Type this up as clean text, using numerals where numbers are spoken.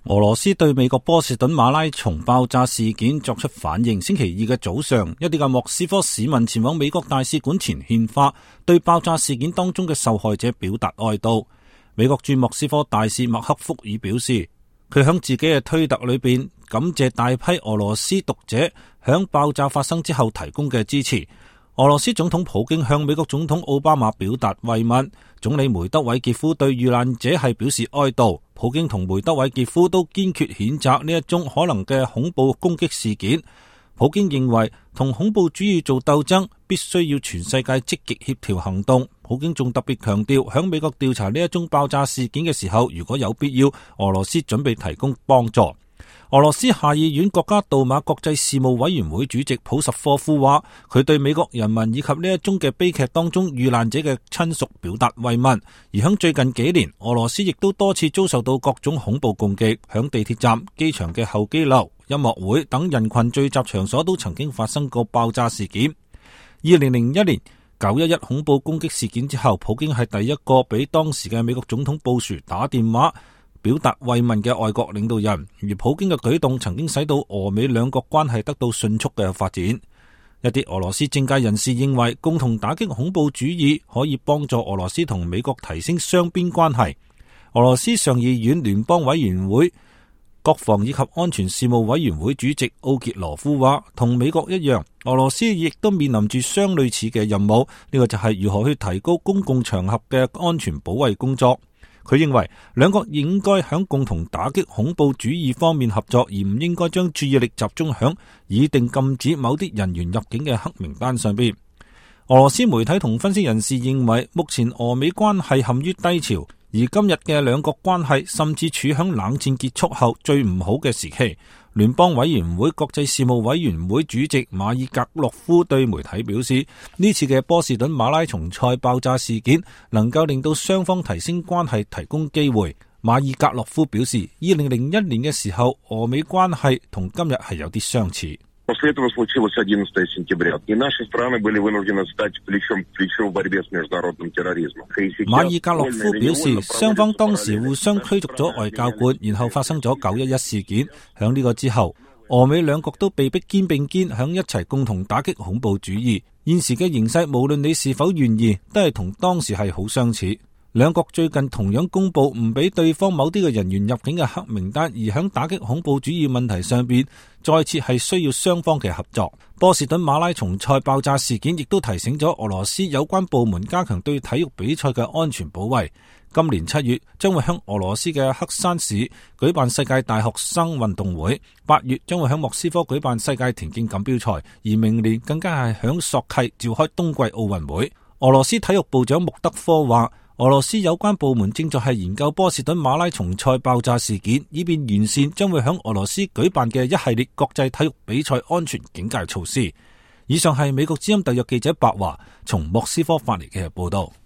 俄羅斯對美國波士頓馬拉松爆炸事件作出反應。星期二嘅早上，一啲嘅莫斯科市民前往美國大使館前獻花，對爆炸事件當中嘅受害者表達哀悼。美國駐莫斯科大使麥克福爾表示，佢響自己嘅推特裏邊感謝大批俄羅斯讀者響爆炸發生之後提供嘅支持。俄羅斯總統普京向美國總統奧巴馬表達慰問，總理梅德韋傑夫對遇難者係表示哀悼。普京同梅德韋傑夫都堅決譴責呢一宗可能嘅恐怖攻擊事件。普京認為同恐怖主義做鬥爭必須要全世界積極協調行動。普京仲特別強調，響美國調查呢一宗爆炸事件嘅時候，如果有必要，俄羅斯準備提供幫助。俄羅斯下議院國家杜馬國際事務委員會主席普什科夫話，佢對美國人民以及呢一宗嘅悲劇當中遇難者嘅親屬表達慰問。而響最近幾年，俄羅斯亦都多次遭受到各種恐怖攻擊，響地鐵站、機場嘅候機樓、音樂會等人群聚集場所都曾經發生過爆炸事件。2001年911恐怖攻擊事件之後，普京係第一個俾當時嘅美國總統布殊打電話表達慰問嘅外國領導人，而普京嘅舉動曾經使到俄美兩國關係得到迅速嘅發展。一啲俄羅斯政界人士認為，共同打擊恐怖主義可以幫助俄羅斯同美國提升雙邊關係。俄羅斯上議院聯邦委員會國防以及安全事務委員會主席奧傑羅夫話，同美國一樣，俄羅斯亦都面臨住相類似嘅任務，呢個就係如何去提高公共場合嘅安全保衛工作。佢認為兩國應該喺共同打擊恐怖主義方面合作，而唔應該將注意力集中喺擬定禁止某啲人員入境嘅黑名單上邊。俄羅斯媒體同分析人士認為，目前俄美關係陷於低潮，而今日嘅兩國關係甚至處喺冷戰結束後最唔好嘅時期。聯邦委員會國際事務委員會主席馬爾格洛夫對媒體表示，呢次嘅波士頓馬拉松賽爆炸事件能夠令到雙方提升關係提供機會。馬爾格洛夫表示，2001年嘅時候，俄美關係同今日係有啲相似。 После этого случилось 11 сентября, и наши страны были вынуждены стать плечом к плечу в борьбе с международным терроризмом. 馬爾格洛夫表示，雙方當時互相驅逐咗外交官，然後發生咗911事件。響呢個之後，俄美兩國都被迫肩並肩響一齊共同打擊恐怖主義。現時嘅形勢，無論你是否願意，都係同當時係好相似。兩國最近同樣公布唔俾對方某啲嘅人員入境嘅黑名單，而響打擊恐怖主義問題上邊，再次係需要雙方嘅合作。波士頓馬拉松賽爆炸事件亦都提醒咗俄羅斯有關部門加強對體育比賽嘅安全保衛。今年7月將會響俄羅斯嘅黑山市舉辦世界大學生運動會，8月將會響莫斯科舉辦世界田徑錦標賽，而明年更加係響索契召開冬季奧運會。俄羅斯體育部長穆德科話，俄羅斯有關部門正在係研究波士頓馬拉松賽爆炸事件，以便完善將會響俄羅斯舉辦嘅一系列國際體育比賽安全警戒措施。以上係美國之音特約記者白華從莫斯科發嚟嘅報道。